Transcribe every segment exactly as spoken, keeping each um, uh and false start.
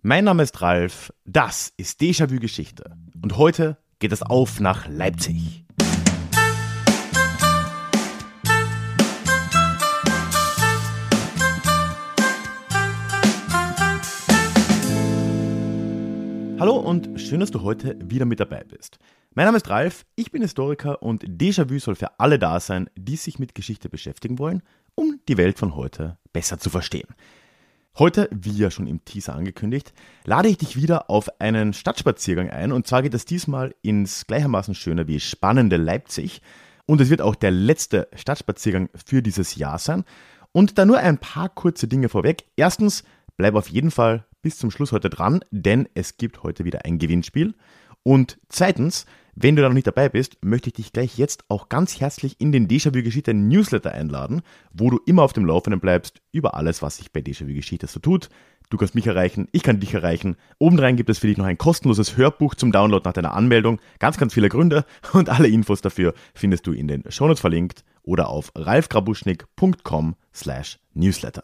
Mein Name ist Ralf, das ist Déjà-vu Geschichte und heute geht es auf nach Leipzig. Hallo und schön, dass du heute wieder mit dabei bist. Mein Name ist Ralf, ich bin Historiker und Déjà-vu soll für alle da sein, die sich mit Geschichte beschäftigen wollen, um die Welt von heute besser zu verstehen. Heute, wie ja schon im Teaser angekündigt, lade ich dich wieder auf einen Stadtspaziergang ein und zwar geht es diesmal ins gleichermaßen schöne wie spannende Leipzig und es wird auch der letzte Stadtspaziergang für dieses Jahr sein und da nur ein paar kurze Dinge vorweg. Erstens, bleib auf jeden Fall bis zum Schluss heute dran, denn es gibt heute wieder ein Gewinnspiel und zweitens, wenn du da noch nicht dabei bist, möchte ich dich gleich jetzt auch ganz herzlich in den Déjà-vu Geschichte Newsletter einladen, wo du immer auf dem Laufenden bleibst über alles, was sich bei Déjà-vu Geschichte so tut. Du kannst mich erreichen, ich kann dich erreichen. Obendrein gibt es für dich noch ein kostenloses Hörbuch zum Download nach deiner Anmeldung. Ganz, ganz viele Gründe und alle Infos dafür findest du in den Shownotes verlinkt oder auf ralfgrabuschnik punkt com slash newsletter.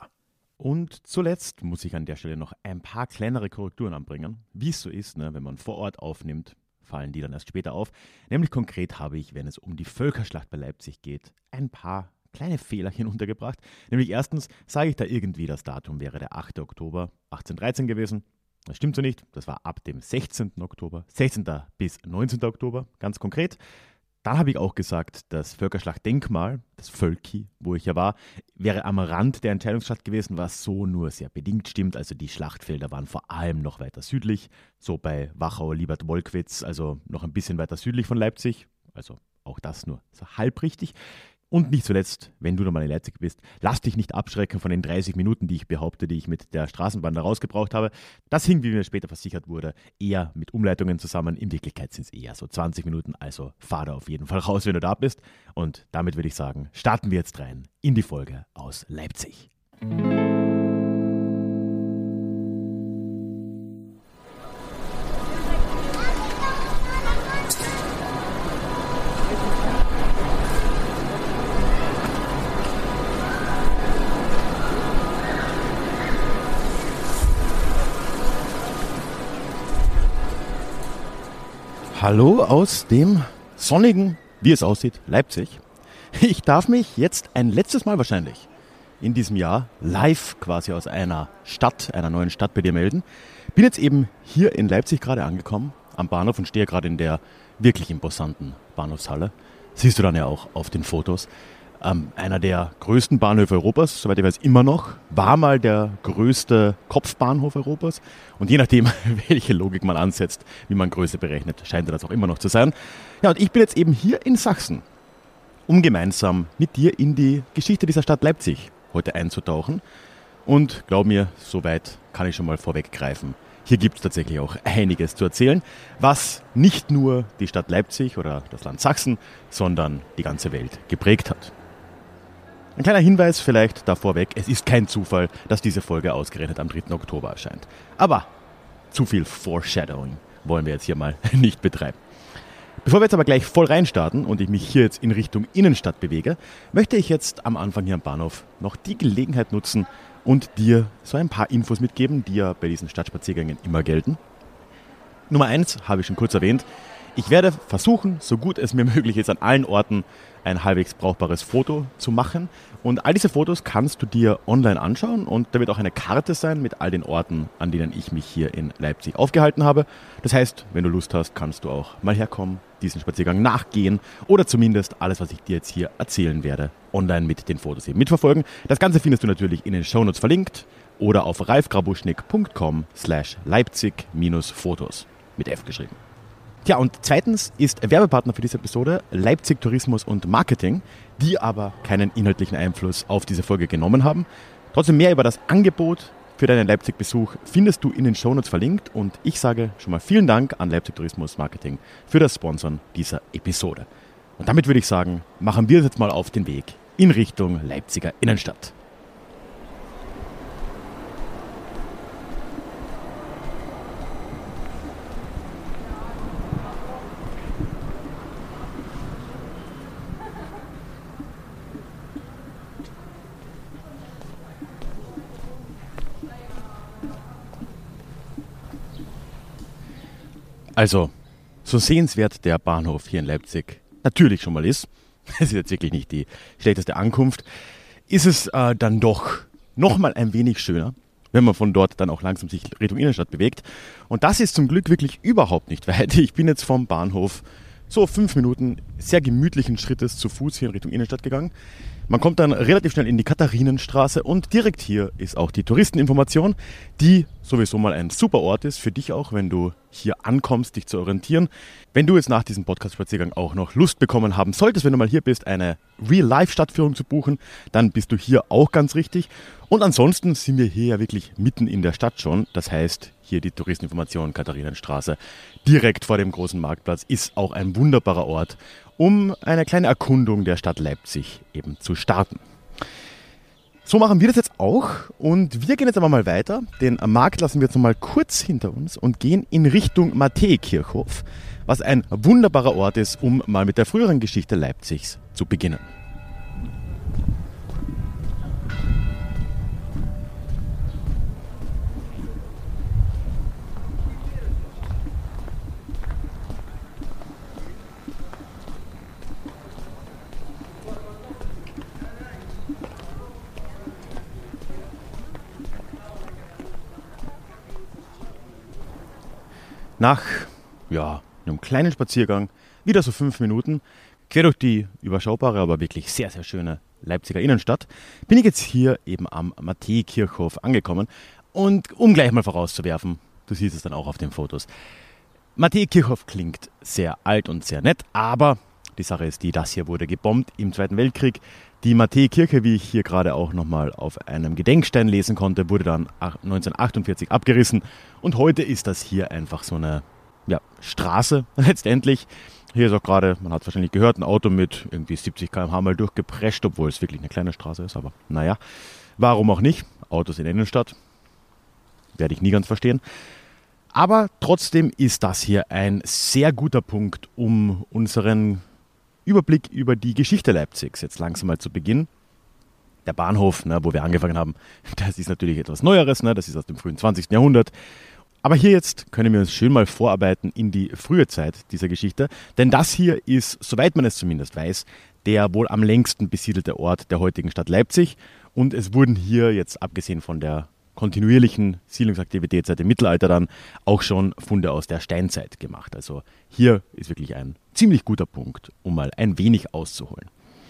Und zuletzt muss ich an der Stelle noch ein paar kleinere Korrekturen anbringen, wie es so ist, ne, wenn man vor Ort aufnimmt. Fallen die dann erst später auf. Nämlich konkret habe ich, wenn es um die Völkerschlacht bei Leipzig geht, ein paar kleine Fehlerchen untergebracht. Nämlich erstens sage ich da irgendwie, das Datum wäre der achte Oktober achtzehnhundertdreizehn gewesen. Das stimmt so nicht. Das war ab dem sechzehnten Oktober, sechzehnten bis neunzehnten Oktober, ganz konkret. Dann habe ich auch gesagt, das Völkerschlachtdenkmal, das Völki, wo ich ja war, wäre am Rand der Entscheidungsschlacht gewesen, was so nur sehr bedingt stimmt. Also die Schlachtfelder waren vor allem noch weiter südlich, so bei Wachau, Liebert-Wolkwitz, also noch ein bisschen weiter südlich von Leipzig. Also auch das nur so halb richtig. Und nicht zuletzt, wenn du nochmal in Leipzig bist, lass dich nicht abschrecken von den dreißig Minuten, die ich behaupte, die ich mit der Straßenbahn da rausgebraucht habe. Das hing, wie mir später versichert wurde, eher mit Umleitungen zusammen. In Wirklichkeit sind es eher so zwanzig Minuten, also fahr da auf jeden Fall raus, wenn du da bist. Und damit würde ich sagen, starten wir jetzt rein in die Folge aus Leipzig. Hallo aus dem sonnigen, wie es aussieht, Leipzig. Ich darf mich jetzt ein letztes Mal wahrscheinlich in diesem Jahr live quasi aus einer Stadt, einer neuen Stadt bei dir melden. Bin jetzt eben hier in Leipzig gerade angekommen, am Bahnhof und stehe gerade in der wirklich imposanten Bahnhofshalle. Siehst du dann ja auch auf den Fotos. Ähm, einer der größten Bahnhöfe Europas, soweit ich weiß immer noch, war mal der größte Kopfbahnhof Europas. Und je nachdem, welche Logik man ansetzt, wie man Größe berechnet, scheint das auch immer noch zu sein. Ja, und ich bin jetzt eben hier in Sachsen, um gemeinsam mit dir in die Geschichte dieser Stadt Leipzig heute einzutauchen. Und glaub mir, soweit kann ich schon mal vorweggreifen. Hier gibt es tatsächlich auch einiges zu erzählen, was nicht nur die Stadt Leipzig oder das Land Sachsen, sondern die ganze Welt geprägt hat. Ein kleiner Hinweis vielleicht da vorweg, es ist kein Zufall, dass diese Folge ausgerechnet am dritten Oktober erscheint. Aber zu viel Foreshadowing wollen wir jetzt hier mal nicht betreiben. Bevor wir jetzt aber gleich voll reinstarten und ich mich hier jetzt in Richtung Innenstadt bewege, möchte ich jetzt am Anfang hier am Bahnhof noch die Gelegenheit nutzen und dir so ein paar Infos mitgeben, die ja bei diesen Stadtspaziergängen immer gelten. Nummer eins habe ich schon kurz erwähnt. Ich werde versuchen, so gut es mir möglich ist, an allen Orten ein halbwegs brauchbares Foto zu machen. Und all diese Fotos kannst du dir online anschauen und da wird auch eine Karte sein mit all den Orten, an denen ich mich hier in Leipzig aufgehalten habe. Das heißt, wenn du Lust hast, kannst du auch mal herkommen, diesen Spaziergang nachgehen oder zumindest alles, was ich dir jetzt hier erzählen werde, online mit den Fotos eben mitverfolgen. Das Ganze findest du natürlich in den Shownotes verlinkt oder auf ralfgrabuschnik punkt com slash leipzig Fotos mit F geschrieben. Tja, und zweitens ist Werbepartner für diese Episode Leipzig Tourismus und Marketing, die aber keinen inhaltlichen Einfluss auf diese Folge genommen haben. Trotzdem mehr über das Angebot für deinen Leipzig-Besuch findest du in den Shownotes verlinkt und ich sage schon mal vielen Dank an Leipzig Tourismus Marketing für das Sponsoren dieser Episode. Und damit würde ich sagen, machen wir uns jetzt mal auf den Weg in Richtung Leipziger Innenstadt. Also, so sehenswert der Bahnhof hier in Leipzig natürlich schon mal ist, es ist jetzt wirklich nicht die schlechteste Ankunft, ist es äh, dann doch nochmal ein wenig schöner, wenn man von dort dann auch langsam sich Richtung Innenstadt bewegt. Und das ist zum Glück wirklich überhaupt nicht weit. Ich bin jetzt vom Bahnhof so fünf Minuten sehr gemütlichen Schrittes zu Fuß hier in Richtung Innenstadt gegangen. Man kommt dann relativ schnell in die Katharinenstraße und direkt hier ist auch die Touristeninformation, die sowieso mal ein super Ort ist, für dich auch, wenn du hier ankommst, dich zu orientieren. Wenn du jetzt nach diesem Podcast-Spaziergang auch noch Lust bekommen haben solltest, wenn du mal hier bist, eine Real-Life-Stadtführung zu buchen, dann bist du hier auch ganz richtig. Und ansonsten sind wir hier ja wirklich mitten in der Stadt schon. Das heißt, hier die Touristeninformation, Katharinenstraße, direkt vor dem großen Marktplatz, ist auch ein wunderbarer Ort, um eine kleine Erkundung der Stadt Leipzig eben zu starten. So machen wir das jetzt auch und wir gehen jetzt aber mal weiter. Den Markt lassen wir jetzt noch mal kurz hinter uns und gehen in Richtung Matthäikirchhof, was ein wunderbarer Ort ist, um mal mit der früheren Geschichte Leipzigs zu beginnen. Nach ja, einem kleinen Spaziergang, wieder so fünf Minuten, quer durch die überschaubare, aber wirklich sehr, sehr schöne Leipziger Innenstadt, bin ich jetzt hier eben am Matthäikirchhof angekommen. Und um gleich mal vorauszuwerfen, du siehst es dann auch auf den Fotos, Matthäikirchhof klingt sehr alt und sehr nett, aber die Sache ist die, das hier wurde gebombt im Zweiten Weltkrieg. Die Matthäikirche, wie ich hier gerade auch nochmal auf einem Gedenkstein lesen konnte, wurde dann neunzehnhundertachtundvierzig abgerissen. Und heute ist das hier einfach so eine ja, Straße letztendlich. Hier ist auch gerade, man hat es wahrscheinlich gehört, ein Auto mit irgendwie siebzig Kilometer pro Stunde mal durchgeprescht, obwohl es wirklich eine kleine Straße ist. Aber naja, warum auch nicht? Autos in der Innenstadt, werde ich nie ganz verstehen. Aber trotzdem ist das hier ein sehr guter Punkt, um unseren Überblick über die Geschichte Leipzigs jetzt langsam mal zu Beginn. Der Bahnhof, ne, wo wir angefangen haben, das ist natürlich etwas Neueres, ne, das ist aus dem frühen zwanzigsten Jahrhundert. Aber hier jetzt können wir uns schön mal vorarbeiten in die frühe Zeit dieser Geschichte, denn das hier ist, soweit man es zumindest weiß, der wohl am längsten besiedelte Ort der heutigen Stadt Leipzig und es wurden hier jetzt, abgesehen von der kontinuierlichen Siedlungsaktivität seit dem Mittelalter dann, auch schon Funde aus der Steinzeit gemacht. Also hier ist wirklich ein ziemlich guter Punkt, um mal ein wenig auszuholen.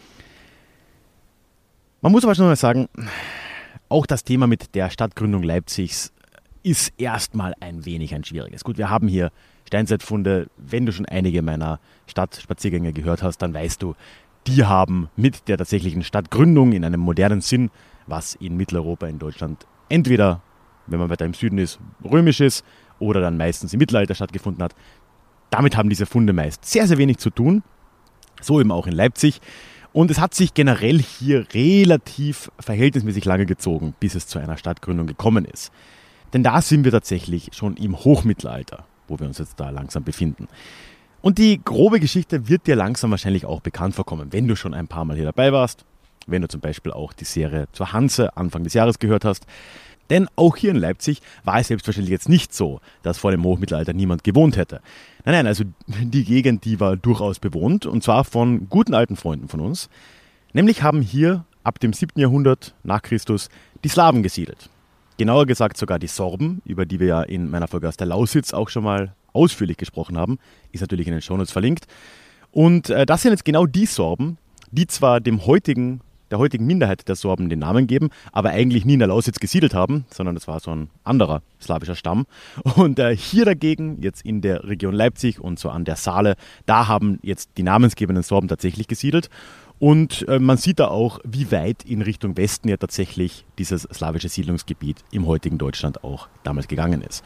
Man muss aber schon mal sagen, auch das Thema mit der Stadtgründung Leipzigs ist erstmal ein wenig ein schwieriges. Gut, wir haben hier Steinzeitfunde. Wenn du schon einige meiner Stadtspaziergänge gehört hast, dann weißt du, die haben mit der tatsächlichen Stadtgründung in einem modernen Sinn, was in Mitteleuropa, in Deutschland entweder, wenn man weiter im Süden ist, römisch ist oder dann meistens im Mittelalter stattgefunden hat. Damit haben diese Funde meist sehr, sehr wenig zu tun. So eben auch in Leipzig. Und es hat sich generell hier relativ verhältnismäßig lange gezogen, bis es zu einer Stadtgründung gekommen ist. Denn da sind wir tatsächlich schon im Hochmittelalter, wo wir uns jetzt da langsam befinden. Und die grobe Geschichte wird dir langsam wahrscheinlich auch bekannt vorkommen, wenn du schon ein paar Mal hier dabei warst. Wenn du zum Beispiel auch die Serie zur Hanse Anfang des Jahres gehört hast. Denn auch hier in Leipzig war es selbstverständlich jetzt nicht so, dass vor dem Hochmittelalter niemand gewohnt hätte. Nein, nein, also die Gegend, die war durchaus bewohnt und zwar von guten alten Freunden von uns. Nämlich haben hier ab dem siebten Jahrhundert nach Christus die Slawen gesiedelt. Genauer gesagt sogar die Sorben, über die wir ja in meiner Folge aus der Lausitz auch schon mal ausführlich gesprochen haben. Ist natürlich in den Shownotes verlinkt. Und äh, das sind jetzt genau die Sorben, die zwar dem heutigen der heutigen Minderheit der Sorben den Namen geben, aber eigentlich nie in der Lausitz gesiedelt haben, sondern das war so ein anderer slawischer Stamm. Und äh, hier dagegen, jetzt in der Region Leipzig und so an der Saale, da haben jetzt die namensgebenden Sorben tatsächlich gesiedelt. Und äh, man sieht da auch, wie weit in Richtung Westen ja tatsächlich dieses slawische Siedlungsgebiet im heutigen Deutschland auch damals gegangen ist.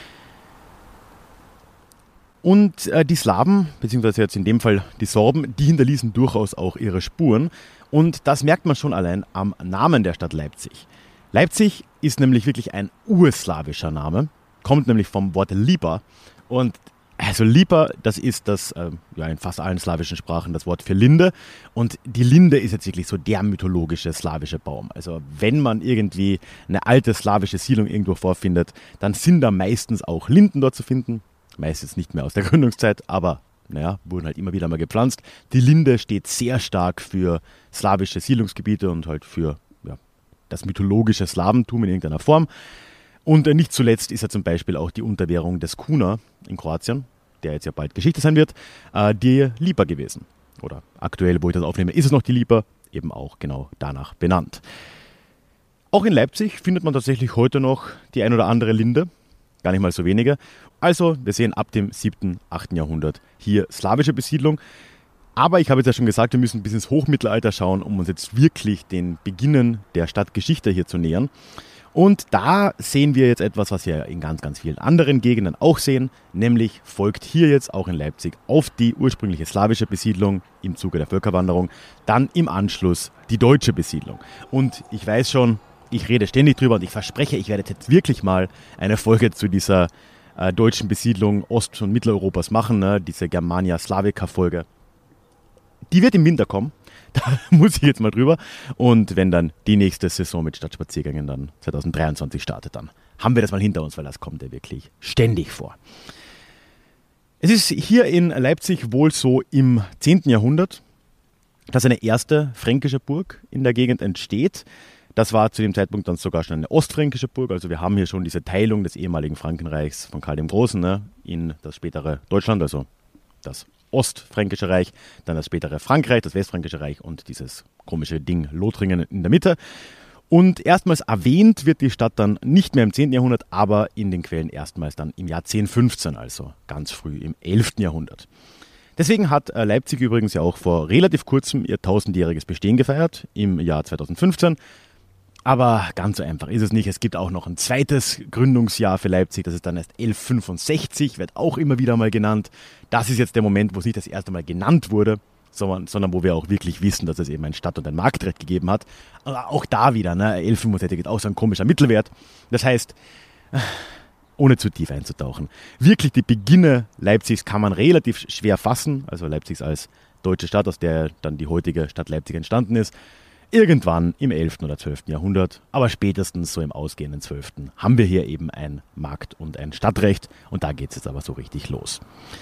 Und äh, die Slawen, beziehungsweise jetzt in dem Fall die Sorben, die hinterließen durchaus auch ihre Spuren. Und das merkt man schon allein am Namen der Stadt Leipzig. Leipzig ist nämlich wirklich ein urslawischer Name, kommt nämlich vom Wort Lipa. Und also Lipa, das ist das, äh, ja in fast allen slawischen Sprachen, das Wort für Linde. Und die Linde ist jetzt wirklich so der mythologische slawische Baum. Also wenn man irgendwie eine alte slawische Siedlung irgendwo vorfindet, dann sind da meistens auch Linden dort zu finden. meistens nicht mehr aus der Gründungszeit, aber naja, wurden halt immer wieder mal gepflanzt. Die Linde steht sehr stark für slawische Siedlungsgebiete und halt für ja, das mythologische Slawentum in irgendeiner Form. Und nicht zuletzt ist ja zum Beispiel auch die Unterwährung des Kuna in Kroatien, der jetzt ja bald Geschichte sein wird, die Lipa gewesen. Oder aktuell, wo ich das aufnehme, ist es noch die Lipa, eben auch genau danach benannt. Auch in Leipzig findet man tatsächlich heute noch die ein oder andere Linde, gar nicht mal so wenige. Also wir sehen ab dem siebten, achten Jahrhundert hier slawische Besiedlung. Aber ich habe jetzt ja schon gesagt, wir müssen bis ins Hochmittelalter schauen, um uns jetzt wirklich den Beginnen der Stadtgeschichte hier zu nähern. Und da sehen wir jetzt etwas, was wir in ganz, ganz vielen anderen Gegenden auch sehen, nämlich folgt hier jetzt auch in Leipzig auf die ursprüngliche slawische Besiedlung im Zuge der Völkerwanderung, dann im Anschluss die deutsche Besiedlung. Und ich weiß schon, ich rede ständig drüber und ich verspreche, ich werde jetzt wirklich mal eine Folge zu dieser äh, deutschen Besiedlung Ost- und Mitteleuropas machen, ne? Diese Germania Slavica-Folge. Die wird im Winter kommen, da muss ich jetzt mal drüber. Und wenn dann die nächste Saison mit Stadtspaziergängen dann zwanzig dreiundzwanzig startet, dann haben wir das mal hinter uns, weil das kommt ja wirklich ständig vor. Es ist hier in Leipzig wohl so im zehnten Jahrhundert, dass eine erste fränkische Burg in der Gegend entsteht. Das war zu dem Zeitpunkt dann sogar schon eine ostfränkische Burg. Also wir haben hier schon diese Teilung des ehemaligen Frankenreichs von Karl dem Großen, ne, in das spätere Deutschland, also das Ostfränkische Reich, dann das spätere Frankreich, das Westfränkische Reich und dieses komische Ding Lothringen in der Mitte. Und erstmals erwähnt wird die Stadt dann nicht mehr im zehnten Jahrhundert, aber in den Quellen erstmals dann im Jahr zehnhundertfünfzehn, also ganz früh im elften Jahrhundert. Deswegen hat Leipzig übrigens ja auch vor relativ kurzem ihr tausendjähriges Bestehen gefeiert, im Jahr zweitausendfünfzehn. Aber ganz so einfach ist es nicht. Es gibt auch noch ein zweites Gründungsjahr für Leipzig. Das ist dann erst elfhundertfünfundsechzig, wird auch immer wieder mal genannt. Das ist jetzt der Moment, wo es nicht das erste Mal genannt wurde, sondern, sondern wo wir auch wirklich wissen, dass es eben ein Stadt- und ein Marktrecht gegeben hat. Aber auch da wieder, ne, elfhundertfünfundsechzig ist auch so ein komischer Mittelwert. Das heißt, ohne zu tief einzutauchen, wirklich die Beginne Leipzigs kann man relativ schwer fassen. Also Leipzig als deutsche Stadt, aus der dann die heutige Stadt Leipzig entstanden ist. Irgendwann im elften oder zwölften Jahrhundert, aber spätestens so im ausgehenden zwölften haben wir hier eben ein Markt- und ein Stadtrecht und da geht es jetzt aber so richtig los.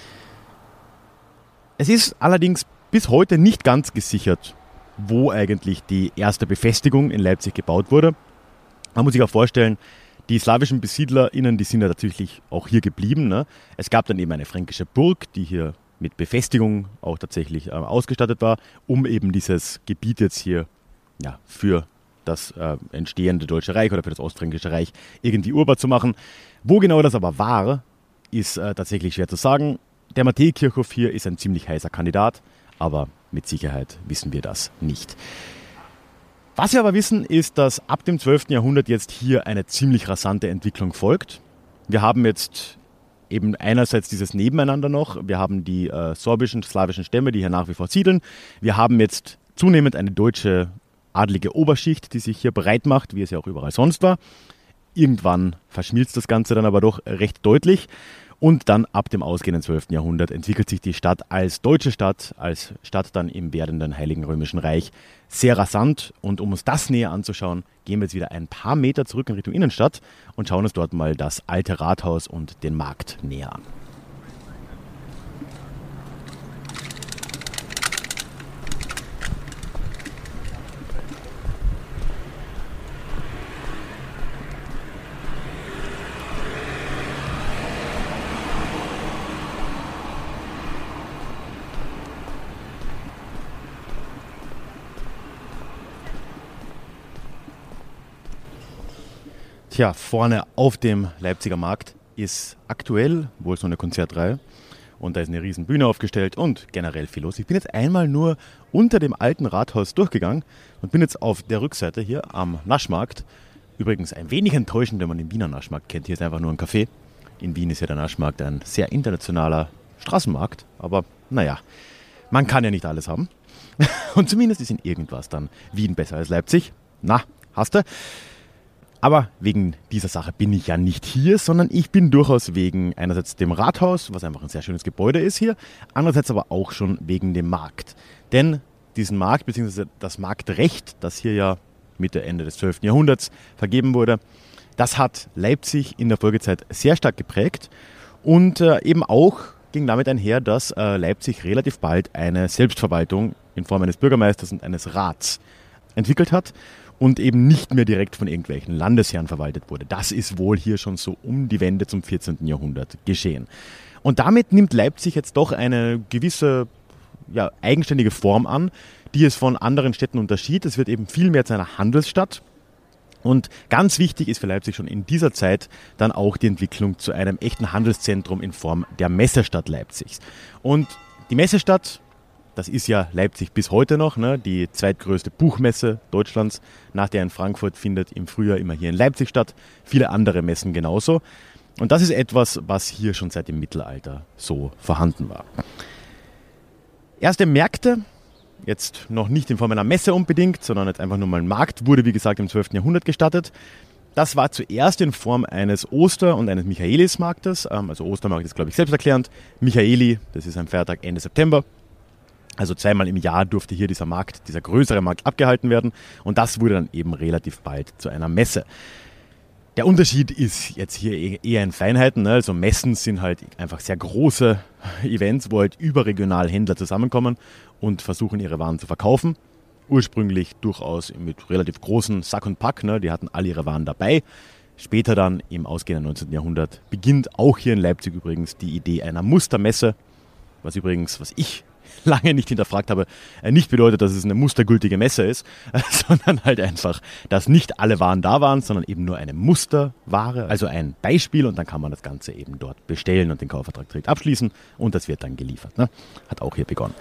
Es ist allerdings bis heute nicht ganz gesichert, wo eigentlich die erste Befestigung in Leipzig gebaut wurde. Man muss sich auch vorstellen, die slawischen BesiedlerInnen, die sind ja natürlich auch hier geblieben, ne? Es gab dann eben eine fränkische Burg, die hier mit Befestigung auch tatsächlich äh, ausgestattet war, um eben dieses Gebiet jetzt hier ja, für das äh, entstehende Deutsche Reich oder für das Ostfränkische Reich irgendwie urbar zu machen. Wo genau das aber war, ist äh, tatsächlich schwer zu sagen. Der Matthäikirchhof hier ist ein ziemlich heißer Kandidat, aber mit Sicherheit wissen wir das nicht. Was wir aber wissen, ist, dass ab dem zwölften Jahrhundert jetzt hier eine ziemlich rasante Entwicklung folgt. Wir haben jetzt eben einerseits dieses Nebeneinander noch. Wir haben die äh, sorbischen, slawischen Stämme, die hier nach wie vor siedeln. Wir haben jetzt zunehmend eine deutsche adlige Oberschicht, die sich hier breit macht, wie es ja auch überall sonst war. Irgendwann verschmilzt das Ganze dann aber doch recht deutlich. Und dann ab dem ausgehenden zwölften Jahrhundert entwickelt sich die Stadt als deutsche Stadt, als Stadt dann im werdenden Heiligen Römischen Reich sehr rasant. Und um uns das näher anzuschauen, gehen wir jetzt wieder ein paar Meter zurück in Richtung Innenstadt und schauen uns dort mal das alte Rathaus und den Markt näher an. Tja, vorne auf dem Leipziger Markt ist aktuell wohl so eine Konzertreihe und da ist eine riesen Bühne aufgestellt und generell viel los. Ich bin jetzt einmal nur unter dem alten Rathaus durchgegangen und bin jetzt auf der Rückseite hier am Naschmarkt. Übrigens ein wenig enttäuschend, wenn man den Wiener Naschmarkt kennt. Hier ist einfach nur ein Café. In Wien ist ja der Naschmarkt ein sehr internationaler Straßenmarkt, aber naja, man kann ja nicht alles haben. Und zumindest ist in irgendwas dann Wien besser als Leipzig. Na, hast du? Aber wegen dieser Sache bin ich ja nicht hier, sondern ich bin durchaus wegen einerseits dem Rathaus, was einfach ein sehr schönes Gebäude ist hier, andererseits aber auch schon wegen dem Markt. Denn diesen Markt bzw. das Marktrecht, das hier ja Mitte, Ende des zwölften Jahrhunderts vergeben wurde, das hat Leipzig in der Folgezeit sehr stark geprägt. Und äh, eben auch ging damit einher, dass äh, Leipzig relativ bald eine Selbstverwaltung in Form eines Bürgermeisters und eines Rats entwickelt hat und eben nicht mehr direkt von irgendwelchen Landesherren verwaltet wurde. Das ist wohl hier schon so um die Wende zum vierzehnten Jahrhundert geschehen. Und damit nimmt Leipzig jetzt doch eine gewisse ja, eigenständige Form an, die es von anderen Städten unterschied. Es wird eben viel mehr zu einer Handelsstadt. Und ganz wichtig ist für Leipzig schon in dieser Zeit dann auch die Entwicklung zu einem echten Handelszentrum in Form der Messestadt Leipzigs. Und die Messestadt, das ist ja Leipzig bis heute noch, ne, die zweitgrößte Buchmesse Deutschlands, nach der in Frankfurt findet im Frühjahr immer hier in Leipzig statt, viele andere Messen genauso. Und das ist etwas, was hier schon seit dem Mittelalter so vorhanden war. Erste Märkte, jetzt noch nicht in Form einer Messe unbedingt, sondern jetzt einfach nur mal ein Markt, wurde wie gesagt im zwölften Jahrhundert gestattet. Das war zuerst in Form eines Oster- und eines Michaelismarktes. Also Ostermarkt ist, glaube ich, selbsterklärend. Michaeli, das ist ein Feiertag Ende September. Also zweimal im Jahr durfte hier dieser Markt, dieser größere Markt abgehalten werden. Und das wurde dann eben relativ bald zu einer Messe. Der Unterschied ist jetzt hier eher in Feinheiten. Ne? Also Messen sind halt einfach sehr große Events, wo halt überregional Händler zusammenkommen und versuchen, ihre Waren zu verkaufen. Ursprünglich durchaus mit relativ großen Sack und Pack. Ne? Die hatten alle ihre Waren dabei. Später dann im ausgehenden neunzehnten Jahrhundert beginnt auch hier in Leipzig übrigens die Idee einer Mustermesse. Was übrigens, was ich lange nicht hinterfragt habe, nicht bedeutet, dass es eine mustergültige Messe ist, sondern halt einfach, dass nicht alle Waren da waren, sondern eben nur eine Musterware, also ein Beispiel, und dann kann man das Ganze eben dort bestellen und den Kaufvertrag direkt abschließen und das wird dann geliefert. Ne? Hat auch hier begonnen.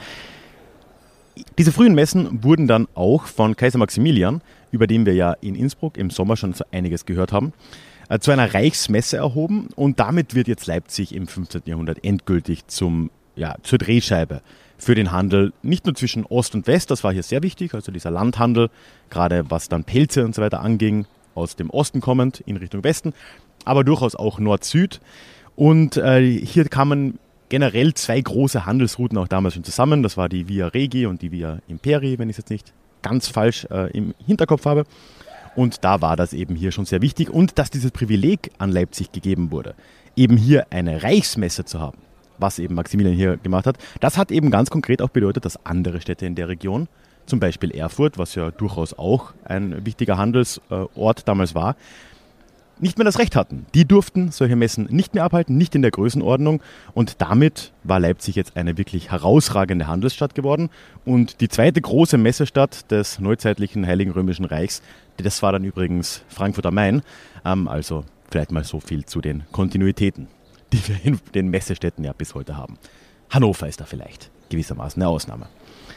Diese frühen Messen wurden dann auch von Kaiser Maximilian, über den wir ja in Innsbruck im Sommer schon so einiges gehört haben, zu einer Reichsmesse erhoben und damit wird jetzt Leipzig im fünfzehnten Jahrhundert endgültig zum, ja, zur Drehscheibe für den Handel, nicht nur zwischen Ost und West, das war hier sehr wichtig, also dieser Landhandel, gerade was dann Pelze und so weiter anging, aus dem Osten kommend in Richtung Westen, aber durchaus auch Nord-Süd. Und äh, hier kamen generell zwei große Handelsrouten auch damals schon zusammen, das war die Via Regi und die Via Imperii, wenn ich es jetzt nicht ganz falsch äh, im Hinterkopf habe. Und da war das eben hier schon sehr wichtig und dass dieses Privileg an Leipzig gegeben wurde, eben hier eine Reichsmesse zu haben, was eben Maximilian hier gemacht hat, das hat eben ganz konkret auch bedeutet, dass andere Städte in der Region, zum Beispiel Erfurt, was ja durchaus auch ein wichtiger Handelsort damals war, nicht mehr das Recht hatten. Die durften solche Messen nicht mehr abhalten, nicht in der Größenordnung und damit war Leipzig jetzt eine wirklich herausragende Handelsstadt geworden und die zweite große Messestadt des neuzeitlichen Heiligen Römischen Reichs, das war dann übrigens Frankfurt am Main, also vielleicht mal so viel zu den Kontinuitäten, die wir in den Messestädten ja bis heute haben. Hannover ist da vielleicht gewissermaßen eine Ausnahme.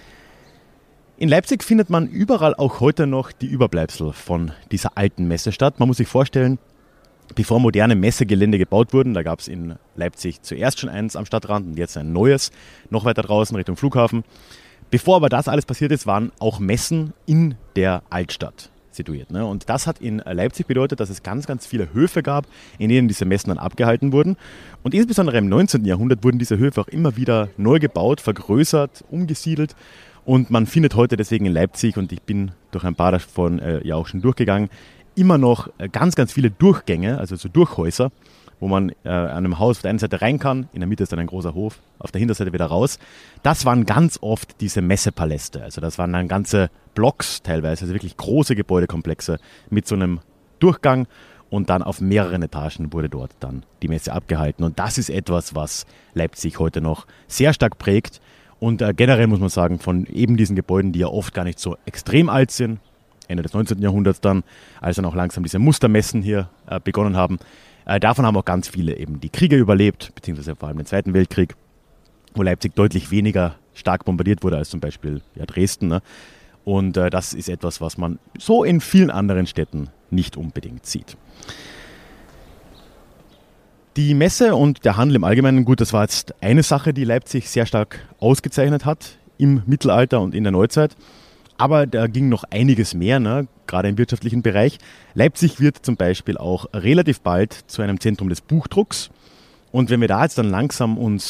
In Leipzig findet man überall auch heute noch die Überbleibsel von dieser alten Messestadt. Man muss sich vorstellen, bevor moderne Messegelände gebaut wurden, da gab es in Leipzig zuerst schon eins am Stadtrand und jetzt ein neues, noch weiter draußen Richtung Flughafen. Bevor aber das alles passiert ist, waren auch Messen in der Altstadt situiert. Ne? Und das hat in Leipzig bedeutet, dass es ganz, ganz viele Höfe gab, in denen diese Messen dann abgehalten wurden. Und insbesondere im neunzehnten Jahrhundert wurden diese Höfe auch immer wieder neu gebaut, vergrößert, umgesiedelt. Und man findet heute deswegen in Leipzig, und ich bin durch ein paar davon äh, ja auch schon durchgegangen, immer noch äh, ganz, ganz viele Durchgänge, also so Durchhäuser, wo man äh, an einem Haus auf der einen Seite rein kann, in der Mitte ist dann ein großer Hof, auf der Hinterseite wieder raus. Das waren ganz oft diese Messepaläste, also das waren dann ganze Blocks teilweise, also wirklich große Gebäudekomplexe mit so einem Durchgang und dann auf mehreren Etagen wurde dort dann die Messe abgehalten. Und das ist etwas, was Leipzig heute noch sehr stark prägt. Und äh, generell muss man sagen, von eben diesen Gebäuden, die ja oft gar nicht so extrem alt sind, Ende des neunzehnten Jahrhunderts dann, als dann auch langsam diese Mustermessen hier äh, begonnen haben, äh, davon haben auch ganz viele eben die Kriege überlebt, beziehungsweise vor allem den Zweiten Weltkrieg, wo Leipzig deutlich weniger stark bombardiert wurde als zum Beispiel ja, Dresden. Ne? Und äh, das ist etwas, was man so in vielen anderen Städten nicht unbedingt sieht. Die Messe und der Handel im Allgemeinen, gut, das war jetzt eine Sache, die Leipzig sehr stark ausgezeichnet hat im Mittelalter und in der Neuzeit. Aber da ging noch einiges mehr, ne? Gerade im wirtschaftlichen Bereich. Leipzig wird zum Beispiel auch relativ bald zu einem Zentrum des Buchdrucks. Und wenn wir da jetzt dann langsam uns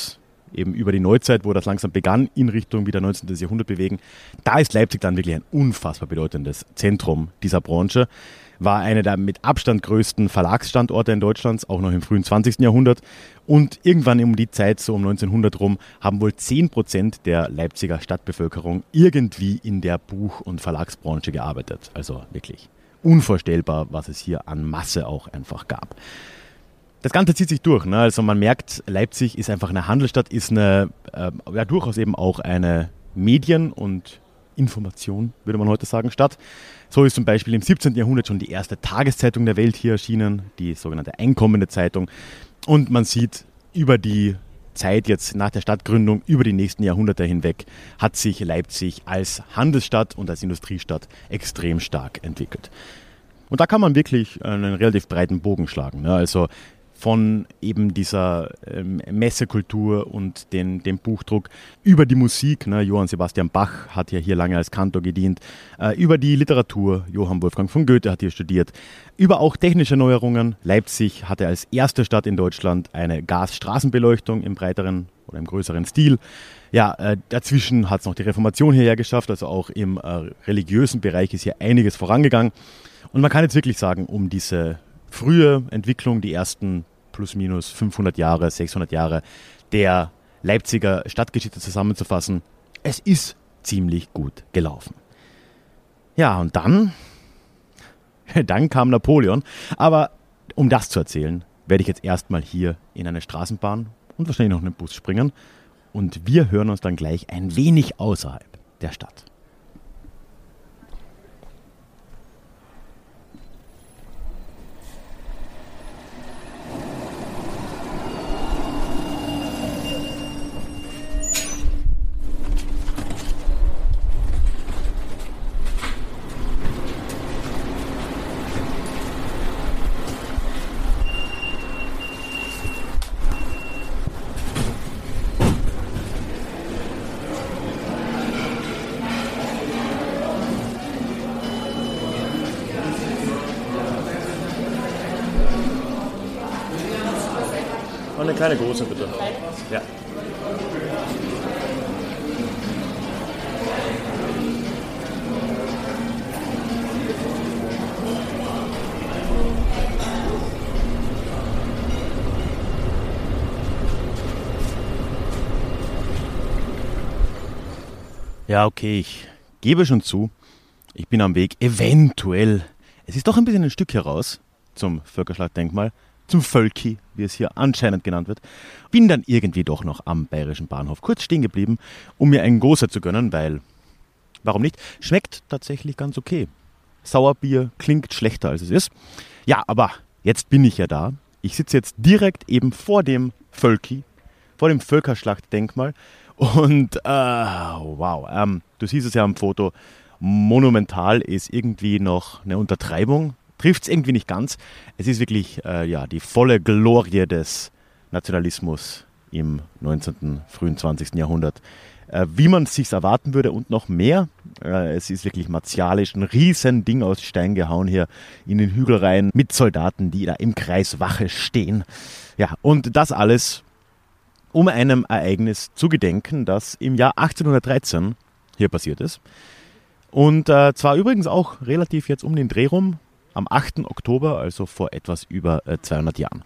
eben über die Neuzeit, wo das langsam begann, in Richtung wieder neunzehnten. Jahrhundert bewegen, da ist Leipzig dann wirklich ein unfassbar bedeutendes Zentrum dieser Branche. War einer der mit Abstand größten Verlagsstandorte in Deutschland, auch noch im frühen zwanzigsten. Jahrhundert. Und irgendwann um die Zeit, so um neunzehnhundert rum, haben wohl zehn Prozent der Leipziger Stadtbevölkerung irgendwie in der Buch- und Verlagsbranche gearbeitet. Also wirklich unvorstellbar, was es hier an Masse auch einfach gab. Das Ganze zieht sich durch. Ne? Also man merkt, Leipzig ist einfach eine Handelsstadt, ist eine, äh, ja durchaus eben auch eine Medien- und Information, würde man heute sagen, Stadt. So ist zum Beispiel im siebzehnten. Jahrhundert schon die erste Tageszeitung der Welt hier erschienen, die sogenannte Einkommende Zeitung. Und man sieht über die Zeit jetzt nach der Stadtgründung, über die nächsten Jahrhunderte hinweg, hat sich Leipzig als Handelsstadt und als Industriestadt extrem stark entwickelt. Und da kann man wirklich einen relativ breiten Bogen schlagen. Ne? Also von eben dieser ähm, Messekultur und den, dem Buchdruck, über die Musik, ne, Johann Sebastian Bach hat ja hier lange als Kantor gedient, äh, über die Literatur, Johann Wolfgang von Goethe hat hier studiert, über auch technische Neuerungen. Leipzig hatte als erste Stadt in Deutschland eine Gasstraßenbeleuchtung im breiteren oder im größeren Stil. Ja, äh, dazwischen hat es noch die Reformation hierher geschafft, also auch im äh, religiösen Bereich ist hier einiges vorangegangen. Und man kann jetzt wirklich sagen, um diese frühe Entwicklung, die ersten plus minus fünfhundert Jahre, sechshundert Jahre der Leipziger Stadtgeschichte zusammenzufassen, es ist ziemlich gut gelaufen. Ja, und dann, dann kam Napoleon. Aber um das zu erzählen, werde ich jetzt erstmal hier in eine Straßenbahn und wahrscheinlich noch einen Bus springen. Und wir hören uns dann gleich ein wenig außerhalb der Stadt. Eine kleine große, bitte. Ja. Ja, okay, ich gebe schon zu, ich bin am Weg, eventuell, es ist doch ein bisschen ein Stück heraus zum Völkerschlachtdenkmal, zum Völki, wie es hier anscheinend genannt wird. Bin dann irgendwie doch noch am Bayerischen Bahnhof kurz stehen geblieben, um mir einen Großer zu gönnen, weil, warum nicht, schmeckt tatsächlich ganz okay. Sauerbier klingt schlechter, als es ist. Ja, aber jetzt bin ich ja da. Ich sitze jetzt direkt eben vor dem Völki, vor dem Völkerschlachtdenkmal. Und, äh, wow, ähm, du siehst es ja am Foto, monumental ist irgendwie noch eine Untertreibung. Trifft es irgendwie nicht ganz. Es ist wirklich äh, ja, die volle Glorie des Nationalismus im neunzehnten., frühen zwanzigsten. Jahrhundert. Äh, wie man es sich erwarten würde und noch mehr. Äh, es ist wirklich martialisch, ein riesen Ding aus Stein gehauen hier in den Hügel rein mit Soldaten, die da im Kreis Wache stehen. Ja, und das alles, um einem Ereignis zu gedenken, das im Jahr achtzehnhundertdreizehn hier passiert ist. Und äh, zwar übrigens auch relativ jetzt um den Dreh rum, am achten Oktober, also vor etwas über äh, zweihundert Jahren.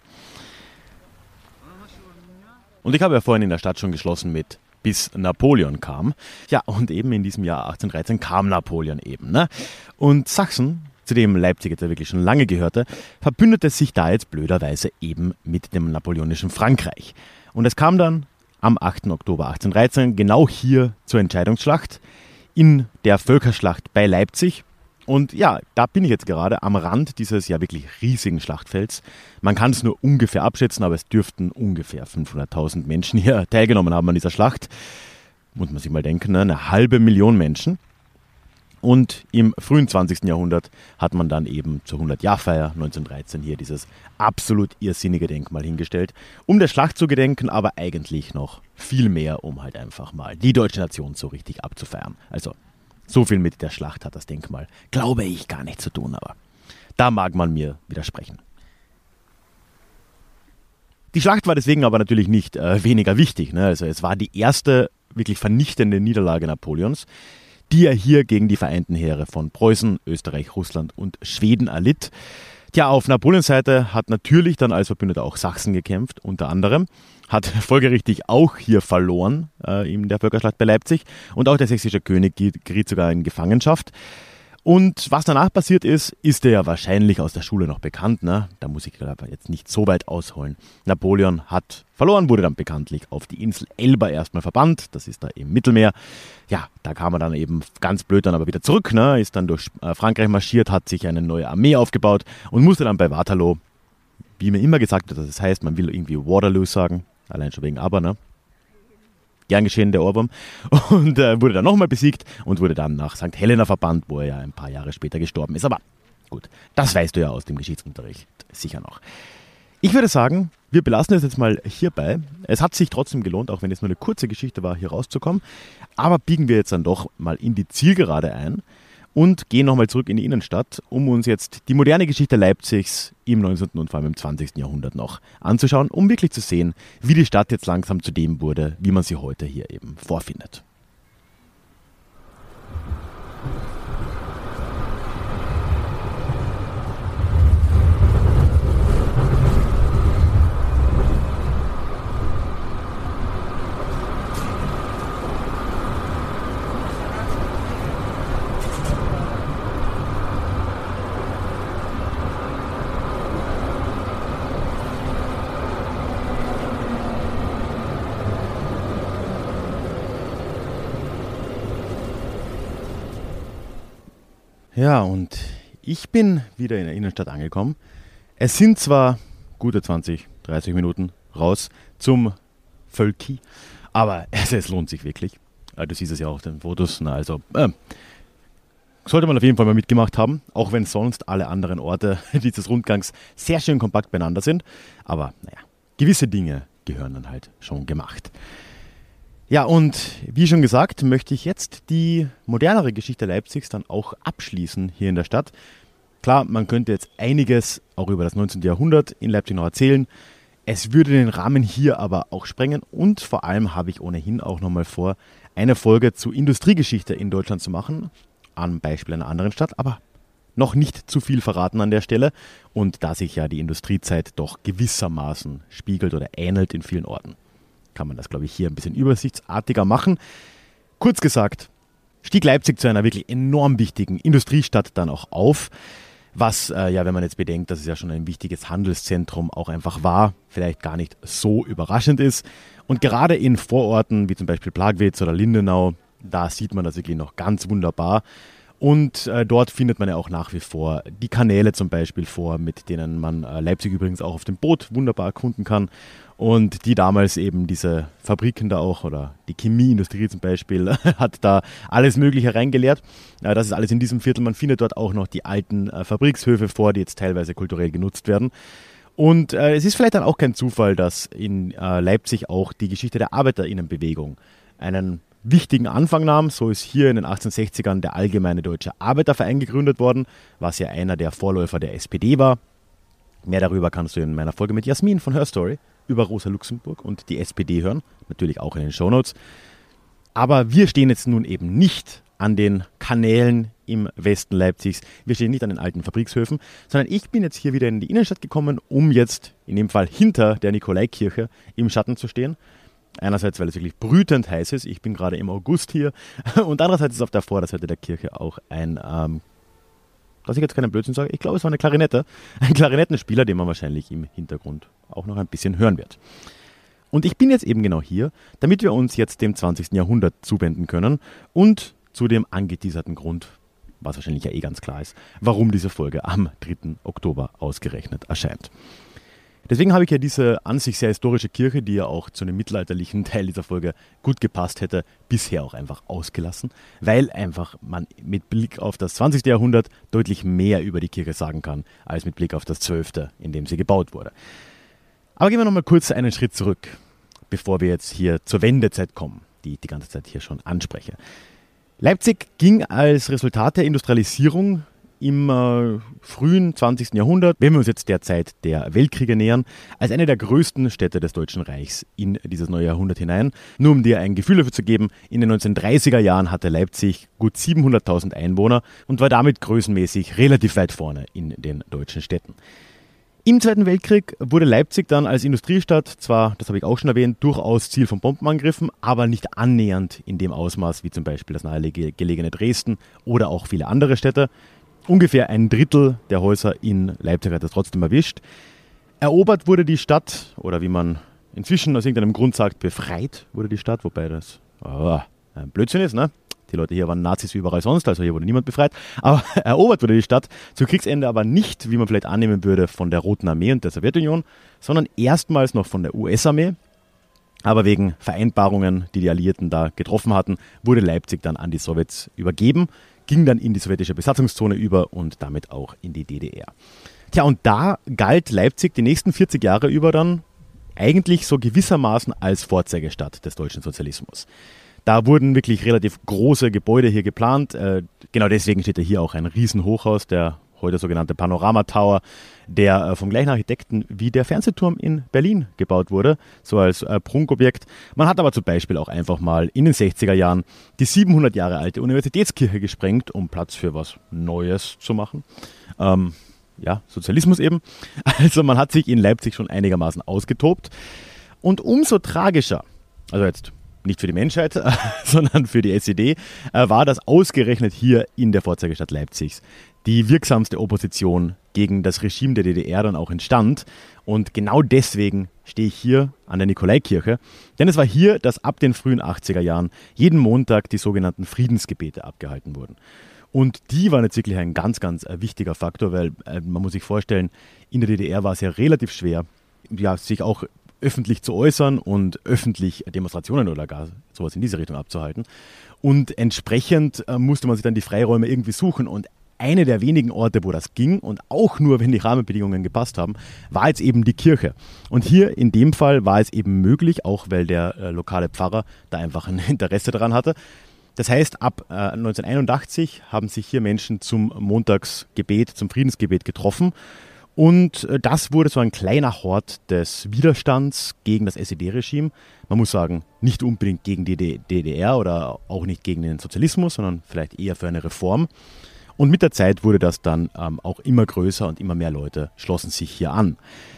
Und ich habe ja vorhin in der Stadt schon geschlossen mit bis Napoleon kam. Ja, und eben in diesem Jahr achtzehnhundertdreizehn kam Napoleon eben. Ne? Und Sachsen, zu dem Leipzig jetzt ja wirklich schon lange gehörte, verbündete sich da jetzt blöderweise eben mit dem napoleonischen Frankreich. Und es kam dann am achten Oktober achtzehnhundertdreizehn genau hier zur Entscheidungsschlacht in der Völkerschlacht bei Leipzig. Und ja, da bin ich jetzt gerade am Rand dieses ja wirklich riesigen Schlachtfelds. Man kann es nur ungefähr abschätzen, aber es dürften ungefähr fünfhunderttausend Menschen hier teilgenommen haben an dieser Schlacht. Muss man sich mal denken, ne? Eine halbe Million Menschen. Und im frühen zwanzigsten. Jahrhundert hat man dann eben zur hundert-Jahr-Feier neunzehnhundertdreizehn hier dieses absolut irrsinnige Denkmal hingestellt, um der Schlacht zu gedenken, aber eigentlich noch viel mehr, um halt einfach mal die deutsche Nation so richtig abzufeiern. Also so viel mit der Schlacht hat das Denkmal, glaube ich, gar nicht zu tun, aber da mag man mir widersprechen. Die Schlacht war deswegen aber natürlich nicht äh, weniger wichtig. Ne? Also es war die erste wirklich vernichtende Niederlage Napoleons, die er hier gegen die vereinten Heere von Preußen, Österreich, Russland und Schweden erlitt. Tja, auf Napoleons Seite hat natürlich dann als Verbündeter auch Sachsen gekämpft, unter anderem. Hat folgerichtig auch hier verloren äh, in der Völkerschlacht bei Leipzig. Und auch der sächsische König geriet sogar in Gefangenschaft. Und was danach passiert ist, ist er ja wahrscheinlich aus der Schule noch bekannt. Ne? Da muss ich aber jetzt nicht so weit ausholen. Napoleon hat verloren, wurde dann bekanntlich auf die Insel Elba erstmal verbannt. Das ist da im Mittelmeer. Ja, da kam er dann eben ganz blöd dann aber wieder zurück. Ne? Ist dann durch Frankreich marschiert, hat sich eine neue Armee aufgebaut und musste dann bei Waterloo, wie mir immer gesagt wird, dass es heißt, man will irgendwie Waterloo sagen. Allein schon wegen aber, ne? Gern geschehen, der Ohrwurm. Und äh, wurde dann nochmal besiegt und wurde dann nach Sankt Helena verbannt, wo er ja ein paar Jahre später gestorben ist. Aber gut, das weißt du ja aus dem Geschichtsunterricht sicher noch. Ich würde sagen, wir belassen es jetzt mal hierbei. Es hat sich trotzdem gelohnt, auch wenn es nur eine kurze Geschichte war, hier rauszukommen. Aber biegen wir jetzt dann doch mal in die Zielgerade ein und gehen nochmal zurück in die Innenstadt, um uns jetzt die moderne Geschichte Leipzigs im neunzehnten und vor allem im zwanzigsten Jahrhundert noch anzuschauen, um wirklich zu sehen, wie die Stadt jetzt langsam zu dem wurde, wie man sie heute hier eben vorfindet. Ja, und ich bin wieder in der Innenstadt angekommen. Es sind zwar gute zwanzig, dreißig Minuten raus zum Völki, aber es, es lohnt sich wirklich. Du siehst es ja auch auf den Fotos. Na, also äh, sollte man auf jeden Fall mal mitgemacht haben, auch wenn sonst alle anderen Orte dieses Rundgangs sehr schön kompakt beieinander sind. Aber naja, gewisse Dinge gehören dann halt schon gemacht. Ja, und wie schon gesagt, möchte ich jetzt die modernere Geschichte Leipzigs dann auch abschließen hier in der Stadt. Klar, man könnte jetzt einiges auch über das neunzehnte Jahrhundert in Leipzig noch erzählen. Es würde den Rahmen hier aber auch sprengen und vor allem habe ich ohnehin auch nochmal vor, eine Folge zu Industriegeschichte in Deutschland zu machen, am Beispiel einer anderen Stadt, aber noch nicht zu viel verraten an der Stelle und da sich ja die Industriezeit doch gewissermaßen spiegelt oder ähnelt in vielen Orten, kann man das, glaube ich, hier ein bisschen übersichtsartiger machen. Kurz gesagt, stieg Leipzig zu einer wirklich enorm wichtigen Industriestadt dann auch auf, was, äh, ja, wenn man jetzt bedenkt, dass es ja schon ein wichtiges Handelszentrum auch einfach war, vielleicht gar nicht so überraschend ist. Und gerade in Vororten, wie zum Beispiel Plagwitz oder Lindenau, da sieht man das wirklich noch ganz wunderbar. Und äh, dort findet man ja auch nach wie vor die Kanäle zum Beispiel vor, mit denen man äh, Leipzig übrigens auch auf dem Boot wunderbar erkunden kann. Und die damals eben diese Fabriken da auch, oder die Chemieindustrie zum Beispiel, hat da alles Mögliche reingeleert. Äh, das ist alles in diesem Viertel. Man findet dort auch noch die alten äh, Fabrikshöfe vor, die jetzt teilweise kulturell genutzt werden. Und äh, es ist vielleicht dann auch kein Zufall, dass in äh, Leipzig auch die Geschichte der Arbeiterinnenbewegung einen wichtigen Anfang nahm. So ist hier in den achtzehnhundertsechzigern der Allgemeine Deutsche Arbeiterverein gegründet worden, was ja einer der Vorläufer der S P D war. Mehr darüber kannst du in meiner Folge mit Jasmin von Her Story über Rosa Luxemburg und die S P D hören, natürlich auch in den Shownotes. Aber wir stehen jetzt nun eben nicht an den Kanälen im Westen Leipzigs, wir stehen nicht an den alten Fabrikshöfen, sondern ich bin jetzt hier wieder in die Innenstadt gekommen, um jetzt in dem Fall hinter der Nikolaikirche im Schatten zu stehen. Einerseits, weil es wirklich brütend heiß ist, ich bin gerade im August hier, und andererseits ist auf der Vorderseite der Kirche auch ein, ähm, dass ich jetzt keinen Blödsinn sage, ich glaube, es war eine Klarinette, ein Klarinettenspieler, den man wahrscheinlich im Hintergrund auch noch ein bisschen hören wird. Und ich bin jetzt eben genau hier, damit wir uns jetzt dem zwanzigsten Jahrhundert zuwenden können und zu dem angeteaserten Grund, was wahrscheinlich ja eh ganz klar ist, warum diese Folge am dritten Oktober ausgerechnet erscheint. Deswegen habe ich ja diese an sich sehr historische Kirche, die ja auch zu einem mittelalterlichen Teil dieser Folge gut gepasst hätte, bisher auch einfach ausgelassen, weil einfach man mit Blick auf das zwanzigste Jahrhundert deutlich mehr über die Kirche sagen kann, als mit Blick auf das zwölfte, in dem sie gebaut wurde. Aber gehen wir nochmal kurz einen Schritt zurück, bevor wir jetzt hier zur Wendezeit kommen, die ich die ganze Zeit hier schon anspreche. Leipzig ging als Resultat der Industrialisierung im äh, frühen zwanzigsten Jahrhundert, wenn wir uns jetzt der Zeit der Weltkriege nähern, als eine der größten Städte des Deutschen Reichs in dieses neue Jahrhundert hinein. Nur um dir ein Gefühl dafür zu geben, in den neunzehnhundertdreißiger Jahren hatte Leipzig gut siebenhunderttausend Einwohner und war damit größenmäßig relativ weit vorne in den deutschen Städten. Im Zweiten Weltkrieg wurde Leipzig dann als Industriestadt zwar, das habe ich auch schon erwähnt, durchaus Ziel von Bombenangriffen, aber nicht annähernd in dem Ausmaß wie zum Beispiel das nahegelegene Dresden oder auch viele andere Städte. Ungefähr ein Drittel der Häuser in Leipzig hat es trotzdem erwischt. Erobert wurde die Stadt, oder wie man inzwischen aus irgendeinem Grund sagt, befreit wurde die Stadt, wobei das oh, ein Blödsinn ist, ne? Die Leute hier waren Nazis wie überall sonst, also hier wurde niemand befreit. Aber erobert wurde die Stadt zu Kriegsende aber nicht, wie man vielleicht annehmen würde, von der Roten Armee und der Sowjetunion, sondern erstmals noch von der U S-Armee. Aber wegen Vereinbarungen, die die Alliierten da getroffen hatten, wurde Leipzig dann an die Sowjets übergeben, ging dann in die sowjetische Besatzungszone über und damit auch in die D D R. Tja, und da galt Leipzig die nächsten vierzig Jahre über dann eigentlich so gewissermaßen als Vorzeigestadt des deutschen Sozialismus. Da wurden wirklich relativ große Gebäude hier geplant. Äh, genau deswegen steht ja hier auch ein Riesenhochhaus, der heute sogenannte Panorama Tower, der äh, vom gleichen Architekten wie der Fernsehturm in Berlin gebaut wurde, so als äh, Prunkobjekt. Man hat aber zum Beispiel auch einfach mal in den sechziger Jahren die siebenhundert Jahre alte Universitätskirche gesprengt, um Platz für was Neues zu machen. Ähm, ja, Sozialismus eben. Also man hat sich in Leipzig schon einigermaßen ausgetobt. Und umso tragischer, also jetzt nicht für die Menschheit, sondern für die S E D, war das ausgerechnet hier in der Vorzeigestadt Leipzigs die wirksamste Opposition gegen das Regime der D D R dann auch entstand. Und genau deswegen stehe ich hier an der Nikolaikirche, denn es war hier, dass ab den frühen achtziger Jahren jeden Montag die sogenannten Friedensgebete abgehalten wurden. Und die waren jetzt wirklich ein ganz, ganz wichtiger Faktor, weil äh, man muss sich vorstellen, in der D D R war es ja relativ schwer, ja, sich auch öffentlich zu äußern und öffentlich Demonstrationen oder gar sowas in diese Richtung abzuhalten. Und entsprechend äh, musste man sich dann die Freiräume irgendwie suchen. Und eine der wenigen Orte, wo das ging und auch nur, wenn die Rahmenbedingungen gepasst haben, war jetzt eben die Kirche. Und hier in dem Fall war es eben möglich, auch weil der äh, lokale Pfarrer da einfach ein Interesse daran hatte. Das heißt, ab äh, neunzehnhunderteinundachtzig haben sich hier Menschen zum Montagsgebet, zum Friedensgebet getroffen. Und das wurde so ein kleiner Hort des Widerstands gegen das S E D-Regime. Man muss sagen, nicht unbedingt gegen die D D R oder auch nicht gegen den Sozialismus, sondern vielleicht eher für eine Reform. Und mit der Zeit wurde das dann ähm, auch immer größer und immer mehr Leute schlossen sich hier an.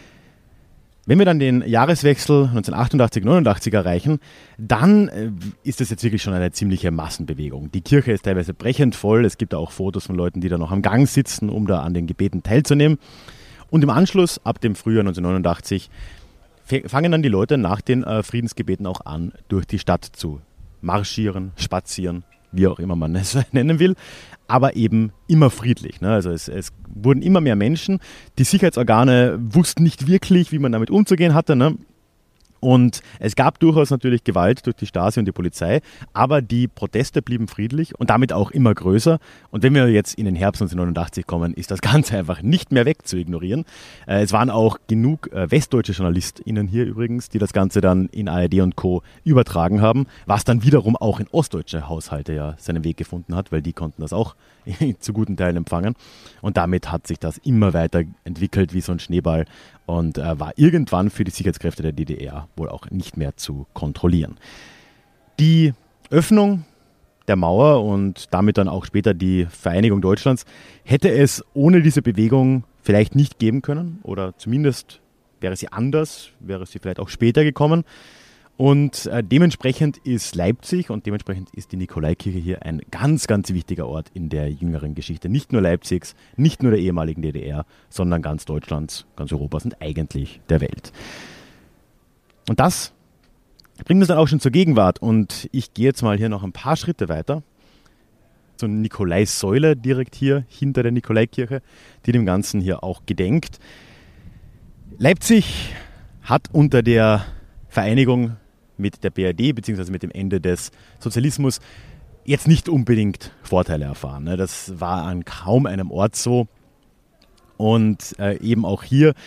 Wenn wir dann den Jahreswechsel neunzehnhundertachtundachtzig neunundachtzig erreichen, dann äh, ist das jetzt wirklich schon eine ziemliche Massenbewegung. Die Kirche ist teilweise brechend voll. Es gibt auch Fotos von Leuten, die da noch am Gang sitzen, um da an den Gebeten teilzunehmen. Und im Anschluss, ab dem Frühjahr neunzehnhundertneunundachtzig, fangen dann die Leute nach den äh, Friedensgebeten auch an, durch die Stadt zu marschieren, spazieren, wie auch immer man es nennen will, aber eben immer friedlich. Ne? Also es, es wurden immer mehr Menschen. Die Sicherheitsorgane wussten nicht wirklich, wie man damit umzugehen hatte. Ne? Und es gab durchaus natürlich Gewalt durch die Stasi und die Polizei, aber die Proteste blieben friedlich und damit auch immer größer. Und wenn wir jetzt in den Herbst neunzehnhundertneunundachtzig kommen, ist das Ganze einfach nicht mehr wegzuignorieren. Äh, es waren auch genug äh, westdeutsche JournalistInnen hier übrigens, die das Ganze dann in A R D und Co. übertragen haben, was dann wiederum auch in ostdeutsche Haushalte ja seinen Weg gefunden hat, weil die konnten das auch zu guten Teilen empfangen. Und damit hat sich das immer weiter entwickelt wie so ein Schneeball und äh, war irgendwann für die Sicherheitskräfte der D D R wohl auch nicht mehr zu kontrollieren. Die Öffnung der Mauer und damit dann auch später die Vereinigung Deutschlands hätte es ohne diese Bewegung vielleicht nicht geben können oder zumindest wäre sie anders, wäre sie vielleicht auch später gekommen. Und äh, dementsprechend ist Leipzig und dementsprechend ist die Nikolaikirche hier ein ganz, ganz wichtiger Ort in der jüngeren Geschichte. Nicht nur Leipzigs, nicht nur der ehemaligen D D R, sondern ganz Deutschlands, ganz Europas und eigentlich der Welt. Und das bringt uns dann auch schon zur Gegenwart. Und ich gehe jetzt mal hier noch ein paar Schritte weiter. So eine Nikolaissäule direkt hier hinter der Nikolaikirche, die dem Ganzen hier auch gedenkt. Leipzig hat unter der Vereinigung mit der B R D bzw. mit dem Ende des Sozialismus jetzt nicht unbedingt Vorteile erfahren. Das war an kaum einem Ort so. Und äh, eben auch hier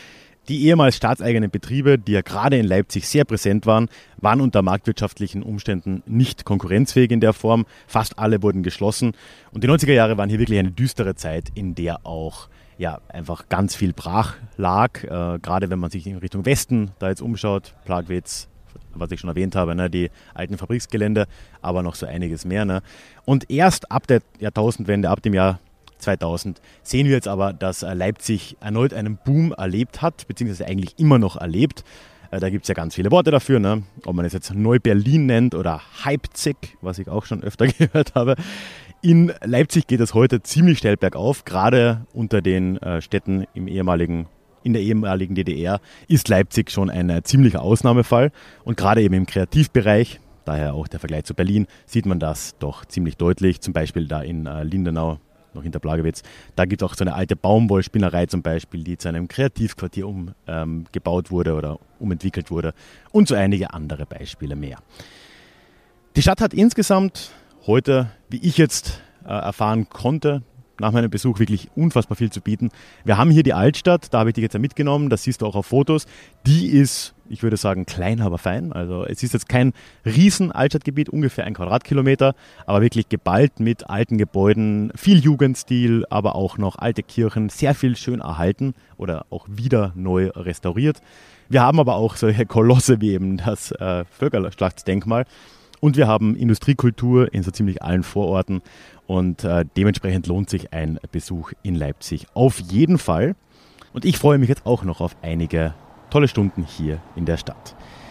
Die ehemals staatseigenen Betriebe, die ja gerade in Leipzig sehr präsent waren, waren unter marktwirtschaftlichen Umständen nicht konkurrenzfähig in der Form. Fast alle wurden geschlossen. Und die neunziger Jahre waren hier wirklich eine düstere Zeit, in der auch ja, einfach ganz viel brach lag. Äh, gerade wenn man sich in Richtung Westen da jetzt umschaut, Plagwitz, was ich schon erwähnt habe, ne, die alten Fabriksgelände, aber noch so einiges mehr. Ne. Und erst ab der Jahrtausendwende, ab dem Jahr zweitausend, sehen wir jetzt aber, dass Leipzig erneut einen Boom erlebt hat, beziehungsweise eigentlich immer noch erlebt. Da gibt es ja ganz viele Worte dafür, ne? Ob man es jetzt Neu-Berlin nennt oder Leipzig, was ich auch schon öfter gehört habe. In Leipzig geht es heute ziemlich steil bergauf, gerade unter den Städten im ehemaligen, in der ehemaligen D D R ist Leipzig schon ein ziemlicher Ausnahmefall und gerade eben im Kreativbereich, daher auch der Vergleich zu Berlin, sieht man das doch ziemlich deutlich, zum Beispiel da in Lindenau, noch hinter Plagewitz. Da gibt es auch so eine alte Baumwollspinnerei zum Beispiel, die zu einem Kreativquartier umgebaut ähm, wurde oder umentwickelt wurde und so einige andere Beispiele mehr. Die Stadt hat insgesamt heute, wie ich jetzt äh, erfahren konnte, nach meinem Besuch wirklich unfassbar viel zu bieten. Wir haben hier die Altstadt, da habe ich dich jetzt ja mitgenommen, das siehst du auch auf Fotos. Die ist, ich würde sagen, klein, aber fein. Also es ist jetzt kein riesen Altstadtgebiet, ungefähr ein Quadratkilometer, aber wirklich geballt mit alten Gebäuden, viel Jugendstil, aber auch noch alte Kirchen, sehr viel schön erhalten oder auch wieder neu restauriert. Wir haben aber auch solche Kolosse wie eben das äh, Völkerschlachtsdenkmal. Und wir haben Industriekultur in so ziemlich allen Vororten und äh, dementsprechend lohnt sich ein Besuch in Leipzig auf jeden Fall. Und ich freue mich jetzt auch noch auf einige tolle Stunden hier in der Stadt.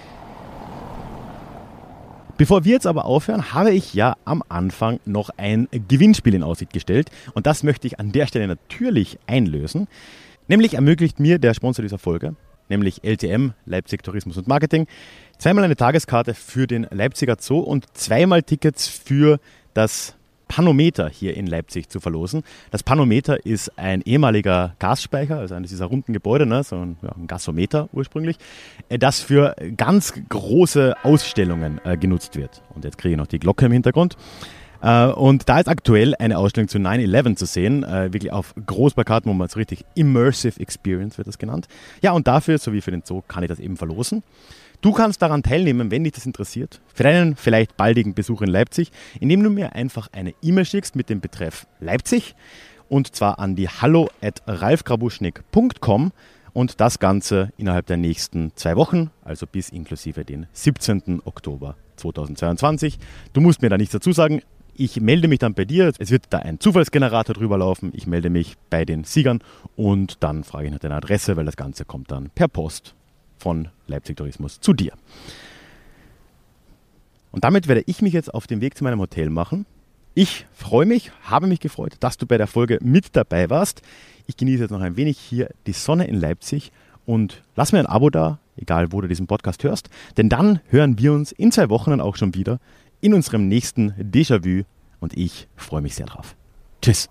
Bevor wir jetzt aber aufhören, habe ich ja am Anfang noch ein Gewinnspiel in Aussicht gestellt und das möchte ich an der Stelle natürlich einlösen. Nämlich ermöglicht mir der Sponsor dieser Folge, nämlich L T M, Leipzig Tourismus und Marketing, zweimal eine Tageskarte für den Leipziger Zoo und zweimal Tickets für das Panometer hier in Leipzig zu verlosen. Das Panometer ist ein ehemaliger Gasspeicher, also eines dieser runden Gebäude, ne, so ein, ja, ein Gasometer ursprünglich, das für ganz große Ausstellungen äh, genutzt wird. Und jetzt kriege ich noch die Glocke im Hintergrund. Uh, und da ist aktuell eine Ausstellung zu nine eleven zu sehen, uh, wirklich auf Großplakaten, wo man so richtig Immersive Experience wird das genannt. Ja, und dafür, so wie für den Zoo, kann ich das eben verlosen. Du kannst daran teilnehmen, wenn dich das interessiert, für deinen vielleicht baldigen Besuch in Leipzig, indem du mir einfach eine E-Mail schickst mit dem Betreff Leipzig und zwar an die hallo at ralfgrabuschnik punkt com und das Ganze innerhalb der nächsten zwei Wochen, also bis inklusive den siebzehnten Oktober zweitausendzweiundzwanzig. Du musst mir da nichts dazu sagen. Ich melde mich dann bei dir, es wird da ein Zufallsgenerator drüber laufen, ich melde mich bei den Siegern und dann frage ich nach deiner Adresse, weil das Ganze kommt dann per Post von Leipzig Tourismus zu dir. Und damit werde ich mich jetzt auf den Weg zu meinem Hotel machen. Ich freue mich, habe mich gefreut, dass du bei der Folge mit dabei warst. Ich genieße jetzt noch ein wenig hier die Sonne in Leipzig und lass mir ein Abo da, egal wo du diesen Podcast hörst, denn dann hören wir uns in zwei Wochen dann auch schon wieder in unserem nächsten Déjà-vu und ich freue mich sehr drauf. Tschüss.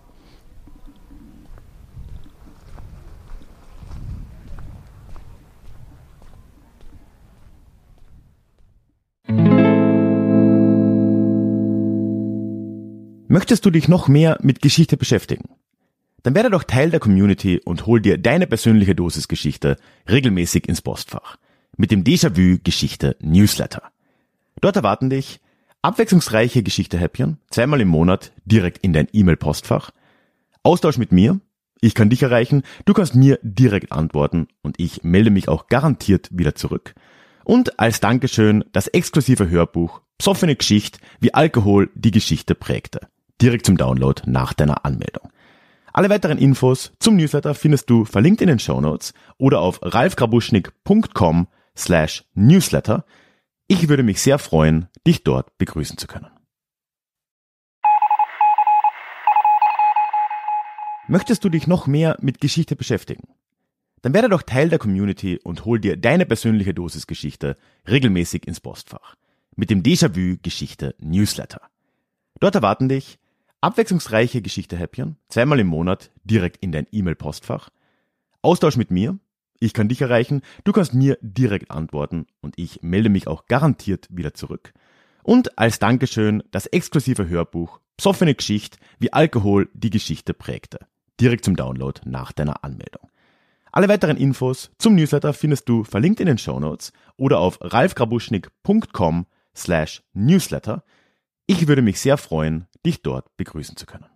Möchtest du dich noch mehr mit Geschichte beschäftigen? Dann werde doch Teil der Community und hol dir deine persönliche Dosis Geschichte regelmäßig ins Postfach mit dem Déjà-vu Geschichte Newsletter. Dort erwarten dich abwechslungsreiche Geschichte-Häppchen, zweimal im Monat direkt in dein E-Mail-Postfach. Austausch mit mir, ich kann dich erreichen, du kannst mir direkt antworten und ich melde mich auch garantiert wieder zurück. Und als Dankeschön das exklusive Hörbuch Psoffene Geschichte, wie Alkohol die Geschichte prägte. Direkt zum Download nach deiner Anmeldung. Alle weiteren Infos zum Newsletter findest du verlinkt in den Shownotes oder auf ralfgrabuschnik punkt com slash newsletter. Ich würde mich sehr freuen, dich dort begrüßen zu können. Möchtest du dich noch mehr mit Geschichte beschäftigen? Dann werde doch Teil der Community und hol dir deine persönliche Dosis Geschichte regelmäßig ins Postfach mit dem Déjà-vu Geschichte Newsletter. Dort erwarten dich abwechslungsreiche Geschichte-Häppchen, zweimal im Monat direkt in dein E-Mail-Postfach. Austausch mit mir, ich kann dich erreichen, du kannst mir direkt antworten und ich melde mich auch garantiert wieder zurück. Und als Dankeschön das exklusive Hörbuch Psoffene Geschichte, wie Alkohol die Geschichte prägte. Direkt zum Download nach deiner Anmeldung. Alle weiteren Infos zum Newsletter findest du verlinkt in den Shownotes oder auf ralfgrabuschnik punkt com slash newsletter. Ich würde mich sehr freuen, dich dort begrüßen zu können.